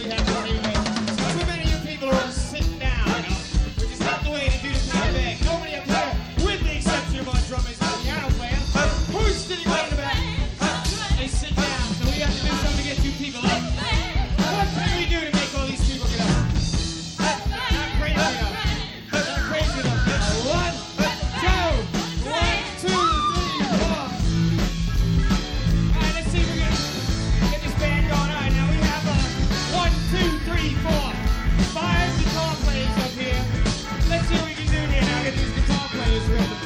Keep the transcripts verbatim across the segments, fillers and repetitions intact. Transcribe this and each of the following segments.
we have to do it. So too many of you people are sitting down, which is not the way to do the playback. Nobody up here, with the exception of our drummers and piano player, who's sitting right in the back. They sit down, so we have to do something to get you people up. What can we do to make all these people get up? Not crazy enough. Not crazy enough. One, two, one, two, three, four. All right, let's see if we can get this band going. All right, now we have uh, one, two, three, four, five guitar players up here. Let's see what we can do here. Now get these guitar players ready.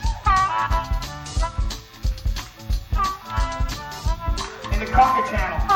Conga Channel.